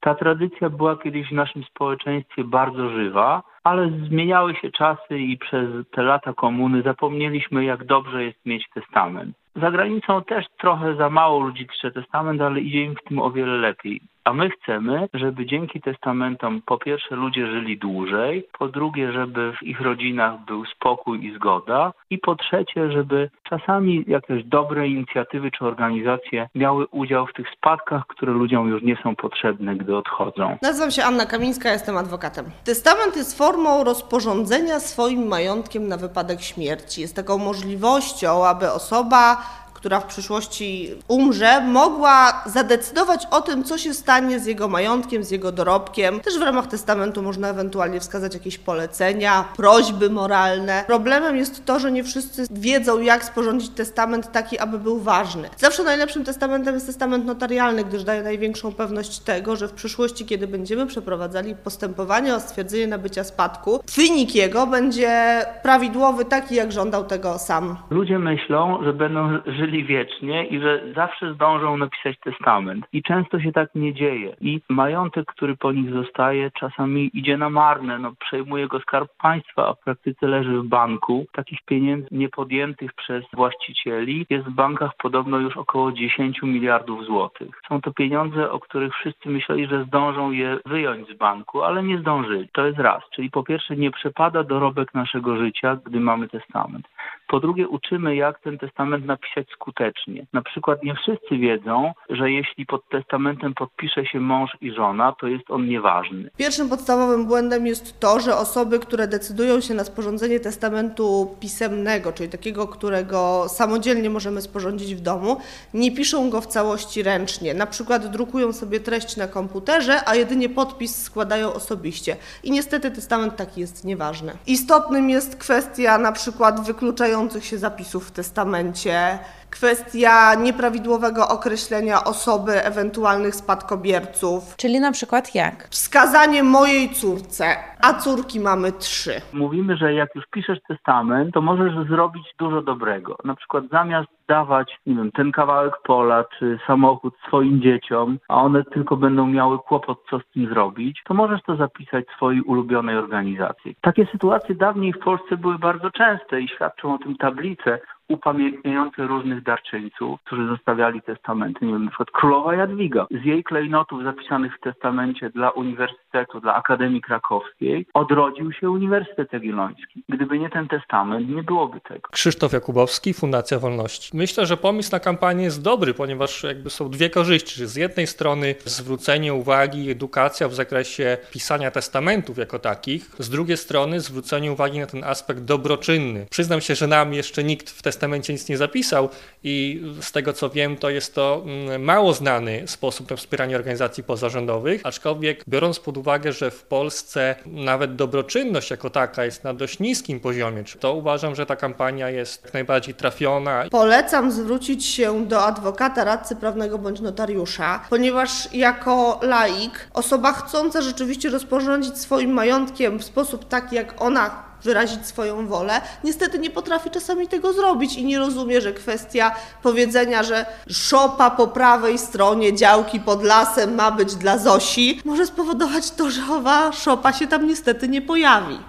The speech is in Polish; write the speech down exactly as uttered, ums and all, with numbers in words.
Ta tradycja była kiedyś w naszym społeczeństwie bardzo żywa, ale zmieniały się czasy i przez te lata komuny zapomnieliśmy, jak dobrze jest mieć testament. Za granicą też trochę za mało ludzi pisze testament, ale idzie im w tym o wiele lepiej. A my chcemy, żeby dzięki testamentom po pierwsze ludzie żyli dłużej, po drugie, żeby w ich rodzinach był spokój i zgoda i po trzecie, żeby czasami jakieś dobre inicjatywy czy organizacje miały udział w tych spadkach, które ludziom już nie są potrzebne, gdy odchodzą. Nazywam się Anna Kamińska, jestem adwokatem. Testament jest formą rozporządzenia swoim majątkiem na wypadek śmierci. Jest taką możliwością, aby osoba, która w przyszłości umrze, mogła zadecydować o tym, co się stanie z jego majątkiem, z jego dorobkiem. Też w ramach testamentu można ewentualnie wskazać jakieś polecenia, prośby moralne. Problemem jest to, że nie wszyscy wiedzą, jak sporządzić testament taki, aby był ważny. Zawsze najlepszym testamentem jest testament notarialny, gdyż daje największą pewność tego, że w przyszłości, kiedy będziemy przeprowadzali postępowanie o stwierdzenie nabycia spadku, wynik jego będzie prawidłowy, taki jak żądał tego sam. Ludzie myślą, że będą żyli wiecznie i że zawsze zdążą napisać testament. I często się tak nie dzieje. I majątek, który po nich zostaje, czasami idzie na marne. No, przejmuje go Skarb Państwa, a w praktyce leży w banku. Takich pieniędzy niepodjętych przez właścicieli jest w bankach podobno już około dziesięć miliardów złotych. Są to pieniądze, o których wszyscy myśleli, że zdążą je wyjąć z banku, ale nie zdążyli. To jest raz. Czyli po pierwsze nie przepada dorobek naszego życia, gdy mamy testament. Po drugie, uczymy, jak ten testament napisać skutecznie. Na przykład nie wszyscy wiedzą, że jeśli pod testamentem podpisze się mąż i żona, to jest on nieważny. Pierwszym podstawowym błędem jest to, że osoby, które decydują się na sporządzenie testamentu pisemnego, czyli takiego, którego samodzielnie możemy sporządzić w domu, nie piszą go w całości ręcznie. Na przykład drukują sobie treść na komputerze, a jedynie podpis składają osobiście. I niestety testament taki jest nieważny. Istotnym jest kwestia na przykład wykluczających się zapisów w testamencie, kwestia nieprawidłowego określenia osoby ewentualnych spadkobierców. Czyli na przykład jak? Wskazanie mojej córce, a córki mamy trzy. Mówimy, że jak już piszesz testament, to możesz zrobić dużo dobrego. Na przykład zamiast dawać, nie wiem, ten kawałek pola czy samochód swoim dzieciom, a one tylko będą miały kłopot, co z tym zrobić, to możesz to zapisać swojej ulubionej organizacji. Takie sytuacje dawniej w Polsce były bardzo częste i świadczą o tym tablice upamiętniające różnych darczyńców, którzy zostawiali testamenty. Nie wiem, na przykład królowa Jadwiga. Z jej klejnotów zapisanych w testamencie dla Uniwersytetu, dla Akademii Krakowskiej odrodził się Uniwersytet Jagielloński. Gdyby nie ten testament, nie byłoby tego. Krzysztof Jakubowski, Fundacja Wolności. Myślę, że pomysł na kampanię jest dobry, ponieważ jakby są dwie korzyści. Z jednej strony zwrócenie uwagi, edukacja w zakresie pisania testamentów jako takich, z drugiej strony zwrócenie uwagi na ten aspekt dobroczynny. Przyznam się, że nam jeszcze nikt w testamencie nic nie zapisał i z tego co wiem, to jest to mało znany sposób na wspieranie organizacji pozarządowych, aczkolwiek biorąc pod uwagę, że w Polsce nawet dobroczynność jako taka jest na dość niskim poziomie, to uważam, że ta kampania jest jak najbardziej trafiona. Polecam zwrócić się do adwokata, radcy prawnego bądź notariusza, ponieważ jako laik, osoba chcąca rzeczywiście rozporządzić swoim majątkiem w sposób taki, jak ona wyrazić swoją wolę, niestety nie potrafi czasami tego zrobić i nie rozumie, że kwestia powiedzenia, że szopa po prawej stronie działki pod lasem ma być dla Zosi, może spowodować to, że owa szopa się tam niestety nie pojawi.